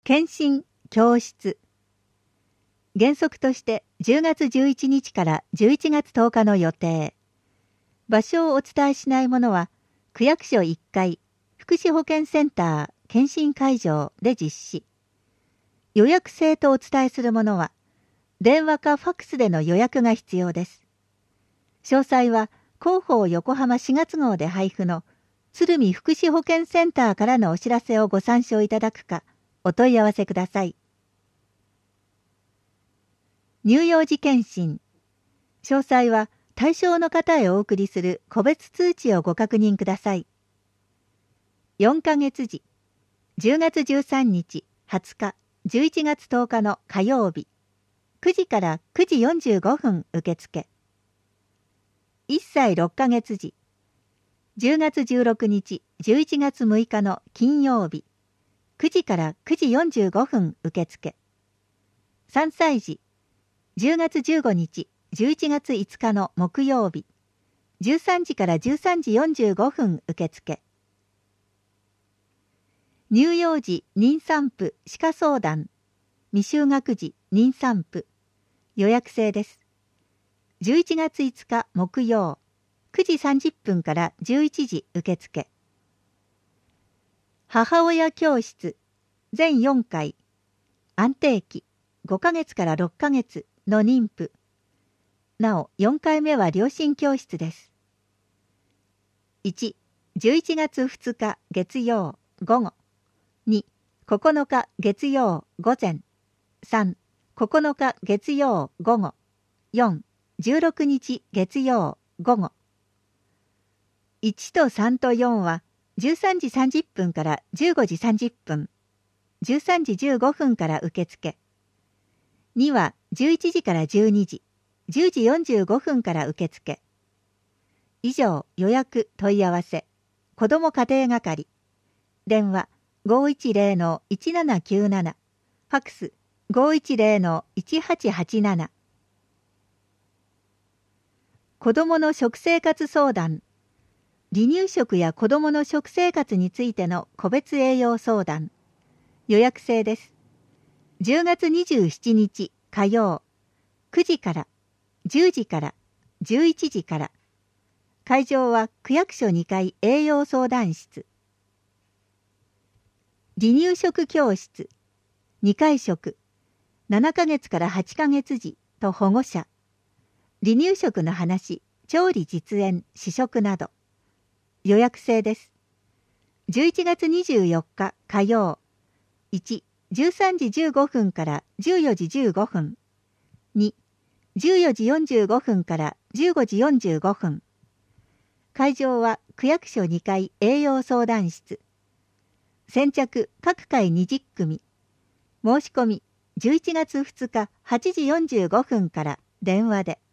検診教室。原則として10月11日から11月10日の予定。場所をお伝えしないものは、区役所1階、福祉保健センター検診会場で実施。予約制とお伝えするものは、電話かファックスでの予約が必要です。詳細は、広報横浜4月号で配布の鶴見福祉保健センターからのお知らせをご参照いただくか、お問い合わせください。乳幼児検診。詳細は対象の方へお送りする個別通知をご確認ください。4ヶ月時、10月13日、20日、11月10日の火曜日、9時から9時45分受付。1歳6ヶ月時、10月16日、11月6日の金曜日、9時から9時45分受付。3歳児、10月15日、11月5日の木曜日、13時から13時45分受付。乳幼児妊産婦歯科相談、未就学児妊産婦、予約制です。11月5日木曜、9時30分から11時受付。母親教室、全4回、安定期、5ヶ月から6ヶ月の妊婦。なお、4回目は両親教室です。1、11月2日月曜午後。2、9日月曜午前。3、9日月曜午後。4、16日月曜午後。1と3と4は13時30分から15時30分。13時15分から受付。2は11時から12時、10時45分から受付。以上、予約問い合わせ、子ども家庭係。電話 510-1797、ファックス 510-1887。子どもの食生活相談。離乳食や子どもの食生活についての個別栄養相談。予約制です。10月27日火曜、9時から、10時から、11時から。会場は区役所2階栄養相談室。離乳食教室。2回食。7ヶ月から8ヶ月時と保護者。離乳食の話、調理実演、試食など。予約制です。11月24日火曜。1、13時15分から14時15分。2、14時45分から15時45分。会場は区役所2階栄養相談室。先着各回20組。申し込み11月2日8時45分から電話で。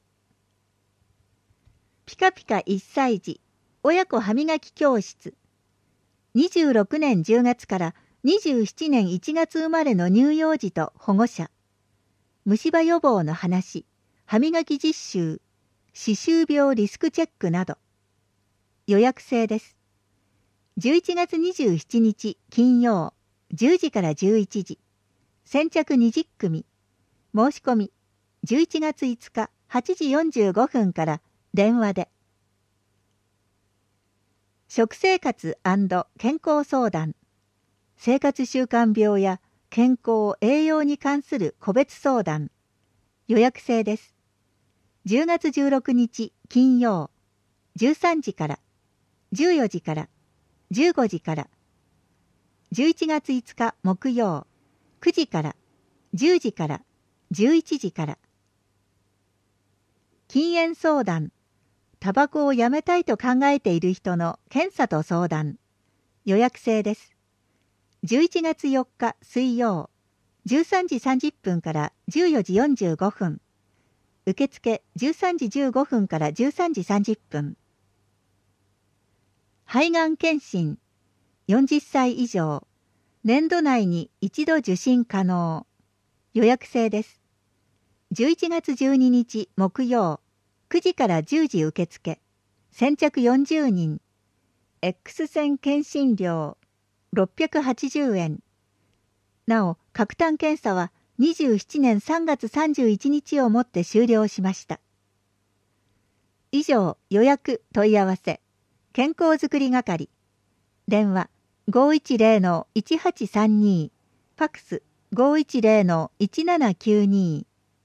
ピカピカ1歳児親子歯磨き教室。26年10月から27年1月生まれの乳幼児と保護者。虫歯予防の話、歯磨き実習、歯周病リスクチェックなど。予約制です。11月27日金曜、10時から11時。先着20組。申し込み、11月5日8時45分から電話で。食生活&健康相談。生活習慣病や健康・栄養に関する個別相談。予約制です。10月16日金曜、13時から、14時から、15時から。11月5日木曜、9時から、10時から、11時から。禁煙相談。タバコをやめたいと考えている人の検査と相談。予約制です。11月4日水曜、13時30分から14時45分。受付13時15分から13時30分。肺がん検診。40歳以上。年度内に一度受診可能。予約制です。11月12日木曜、9時から10時受付。先着40人。X 線検診料680円。 なお、各単検査は27年3月31日をもって終了しました。以上、予約問い合わせ、健康づくり係、電話 510-1832、ファックス 510-1792。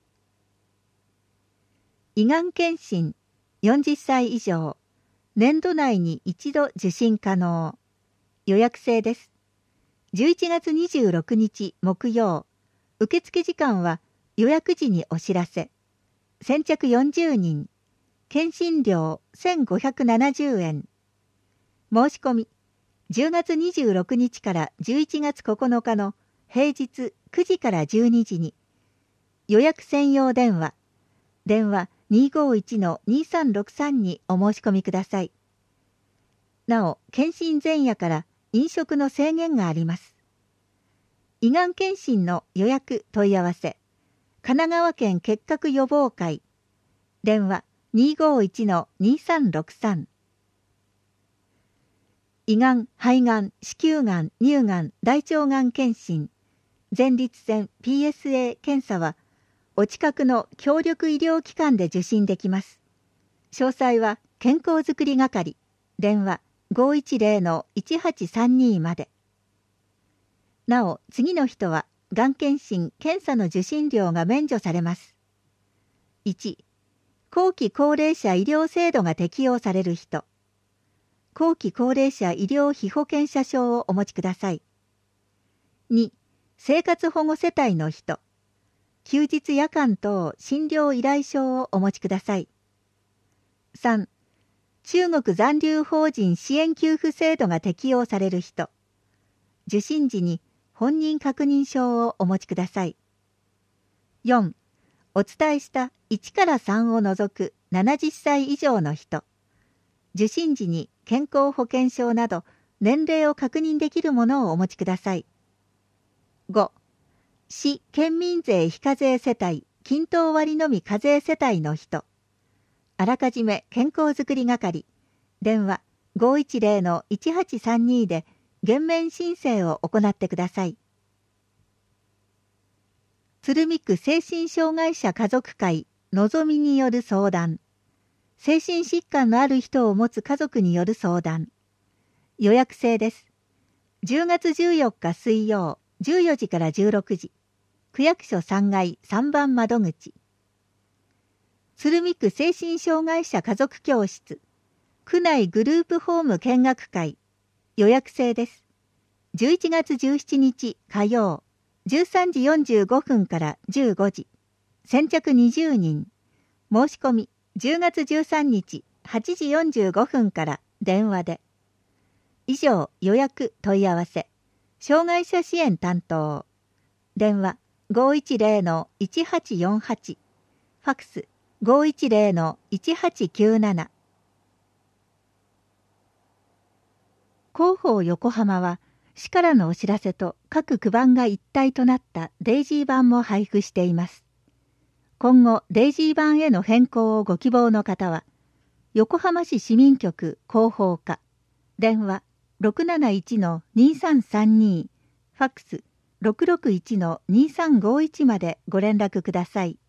胃がん検診、40歳以上、年度内に一度受診可能。予約制です。11月26日木曜、受付時間は予約時にお知らせ。先着40人、検診料1570円。申し込み、10月26日から11月9日の平日9時から12時に、予約専用電話、電話 251-2363 にお申し込みください。なお、検診前夜から飲食の制限があります。胃がん検診の予約問い合わせ、神奈川県結核予防会、電話 251-2363。胃がん、肺がん、子宮がん、乳がん、大腸がん検診、前立腺 PSA 検査は、お近くの協力医療機関で受診できます。詳細は健康づくり係、電話 510-1832 まで。なお、次の人は、がん検診・検査の受診料が免除されます。1、後期高齢者医療制度が適用される人。後期高齢者医療費保険者証をお持ちください。2、生活保護世帯の人。休日夜間等診療依頼書をお持ちください。3、中国残留邦人支援給付制度が適用される人。受診時に本人確認証をお持ちください。4、お伝えした1から3を除く70歳以上の人。受診時に健康保険証など年齢を確認できるものをお持ちください。5、市県民税非課税世帯均等割のみ課税世帯の人。あらかじめ健康づくり係、電話 510-1832 で減免申請を行ってください。鶴見区精神障害者家族会のぞみによる相談。精神疾患のある人を持つ家族による相談。予約制です。10月14日水曜、14時から16時。区役所3階3番窓口。鶴見区精神障害者家族教室。区内グループホーム見学会。予約制です。11月17日火曜、13時45分から15時。先着20人。申し込み、10月13日8時45分から電話で。以上、予約問い合わせ。障害者支援担当。電話 510-1848。ファックス 510-1897。広報横浜は、市からのお知らせと各区番が一体となったデイジー版も配布しています。今後、デイジー版への変更をご希望の方は、横浜市市民局広報課、電話 671-2332、ファックス 661-2351 までご連絡ください。